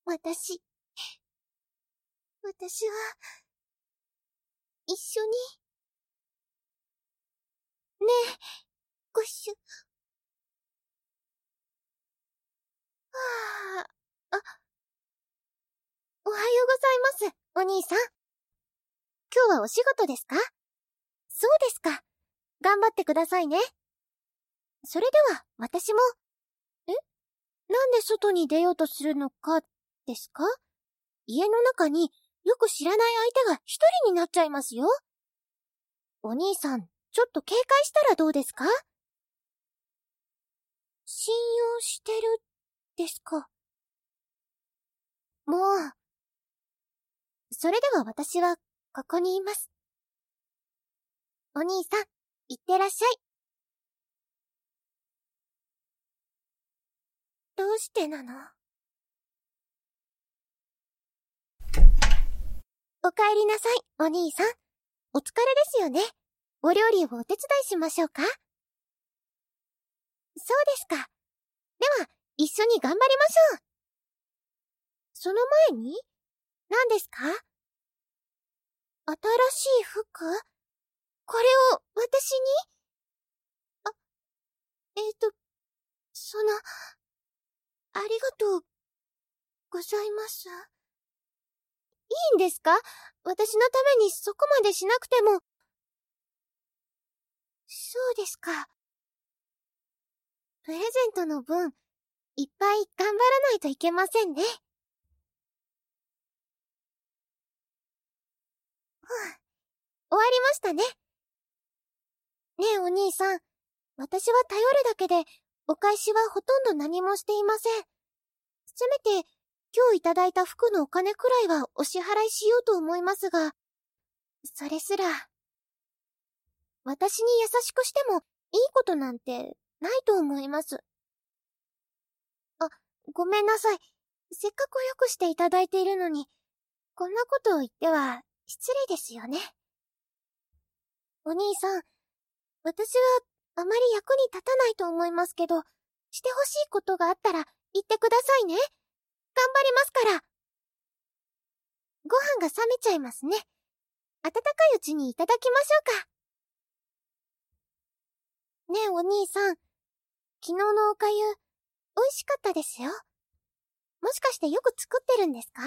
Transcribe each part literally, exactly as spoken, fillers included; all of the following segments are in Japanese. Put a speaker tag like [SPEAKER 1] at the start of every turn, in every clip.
[SPEAKER 1] 私、私は、一緒に。ねえ、ごっしゅ。はあ、あ、おはようございます、お兄さん。今日はお仕事ですか？そうですか。頑張ってくださいね。それでは、私も。え？なんで外に出ようとするのか、ですか？家の中によく知らない相手が一人になっちゃいますよ。お兄さん、ちょっと警戒したらどうですか？信用してる、ですか。もう。それでは私は、ここにいます。お兄さん、いってらっしゃい。どうしてなの？お帰りなさい、お兄さん。お疲れですよね。お料理をお手伝いしましょうか？そうですか。では、一緒に頑張りましょう。その前に、何ですか？新しい服？これを私に？あ、えーと、その、ありがとう、ございます。いいんですか？私のためにそこまでしなくても。そうですか。プレゼントの分、いっぱい頑張らないといけませんね。ふぅ、終わりましたね。ねえお兄さん、私は頼るだけで、お返しはほとんど何もしていません。せめて、今日いただいた服のお金くらいはお支払いしようと思いますが、それすら、私に優しくしてもいいことなんてないと思います。あ、ごめんなさい。せっかく良くしていただいているのに、こんなことを言っては失礼ですよね。お兄さん、私はあまり役に立たないと思いますけど、してほしいことがあったら言ってくださいね。頑張りますから。ご飯が冷めちゃいますね。温かいうちにいただきましょうか。ねえお兄さん、昨日のおかゆ、美味しかったですよ。もしかしてよく作ってるんですか？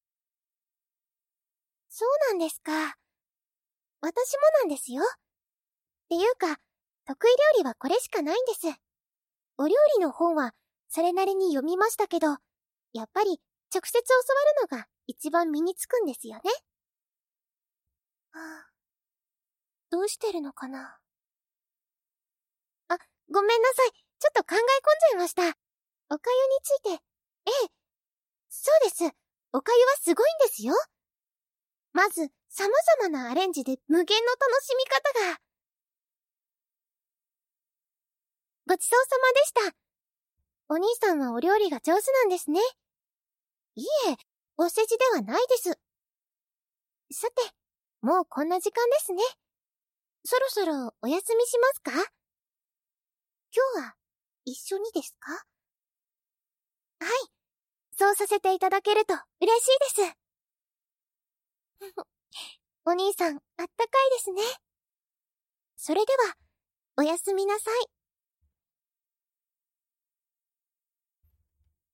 [SPEAKER 1] そうなんですか。私もなんですよ。っていうか、得意料理はこれしかないんです。お料理の本はそれなりに読みましたけど、やっぱり直接教わるのが一番身につくんですよね。はあ、どうしてるのかな。あ、ごめんなさい。ちょっと考え込んじゃいました。おかゆについて。ええ。そうです。おかゆはすごいんですよ。まず、様々なアレンジで無限の楽しみ方が。ごちそうさまでした。お兄さんはお料理が上手なんですね。いいえ、お世辞ではないです。さて、もうこんな時間ですね。そろそろお休みしますか？今日は一緒にですか？はい、そうさせていただけると嬉しいです。お兄さん、あったかいですね。それでは、おやすみなさい。